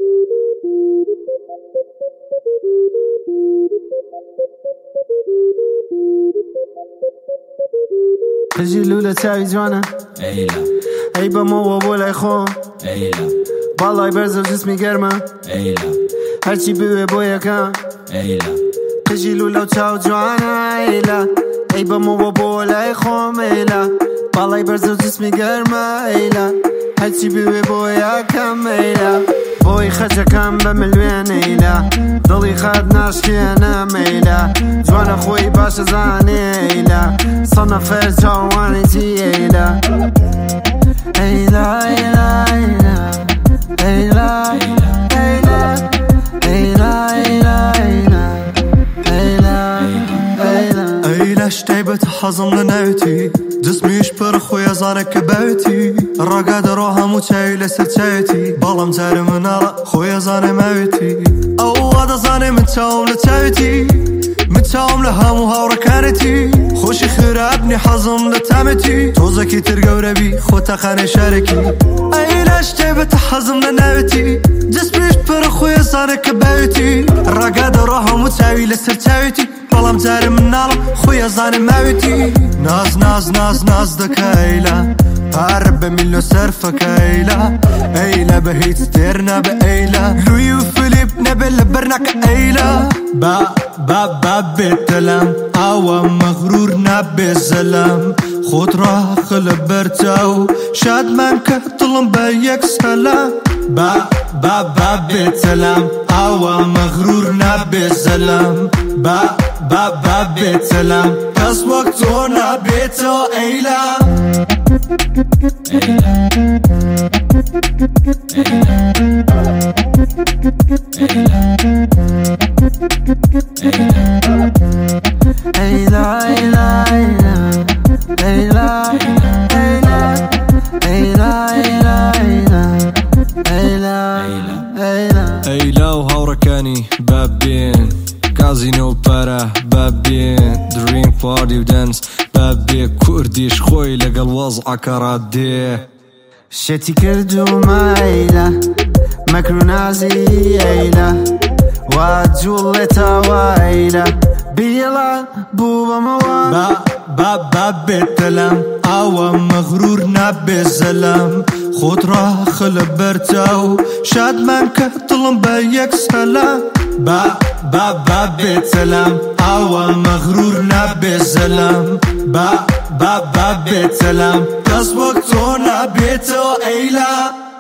تجي لولا تاوي جوانا ایلا ای با مو بولای خون ایلا بالای برز و جسمی گرمه ایلا هرچی بیوه بویا کن ایلا تجي لولا تاوي جوانا ایلا ای با مو بولای خون ایلا بالای برز و جسمی گرمه ایلا هرچی بیوه بویا کن ایلا بوی خجا کم بملوین ایلا دلی خد نشکینا ایلا جوانا خوی باش زانی ایلا صنع فرز جوانی تی ایلا ایلا ایلا ایلا ایلا ایلا ایلا ایلا ایلا ایلا شتیبت حزم لنوتی جسمیش پر خوی زانک باوتی رقاد رو همو چای لسر چایتی بالام جار منالا خوی زان موتی او هذا زاني متشاوم لتاوتي متشاوم لهامو هاوركانتي خوشي خرابني حزم لتامتي توزكي ترقو ربي خوتا خاني شاركي ايلا شتيبت حزم لناوتي جسميش بر خويا زانك باوتي رقاد روحو متساوي لسر تاوتي بالام جار منالا خويا زاني موتي ناز ناز ناز ناز دكايلا هارب مليون سرفك ايلا ايلا بهيت ستيرنا بايلا لويو فيليب نبل برناك ايلا با بتلم او مغرور نبي الزلم خود راه خلب برتاو شاد من كطلم بيك سلام با بتلم او مغرور نبي الزلم با بتلم بس وقتو نبيتو ايلا ایلا و هاورکانی بابین کازینو پاره بابین دریم پارتی و دنس بابی کردیش خوی لگل وضع کرده شتی کردو ما ایلا مکرونازی ایلا و جولتا و ایلا بیلا بوبا موان با بتلم او مغرور نبي الزلم خود راه خلب برتاو شاد من كطلم بيك سلام با بتلم او مغرور نبي الزلم با بتلم بس وقتو نبيتو ايلا